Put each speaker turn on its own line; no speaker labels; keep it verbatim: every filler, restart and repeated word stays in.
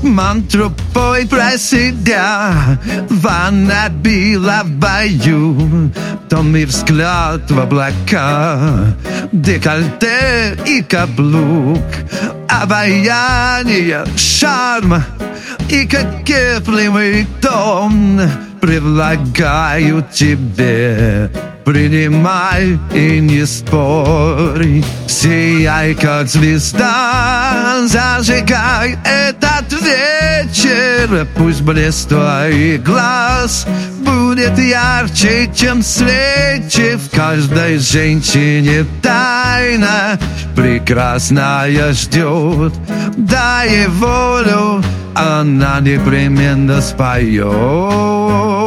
Мантру пой про себя, ванна била в бою, томный взгляд в облака, декольте и каблук, обаяние, шарм и кокетливый тон. Предлагаю тебе, принимай и не спорь. Сияй, как звезда, зажигай этот вечер. Пусть блеск твоих глаз будет ярче, чем свечи. В каждой женщине тайна прекрасная ждет. Дай ей волю, она непременно споет.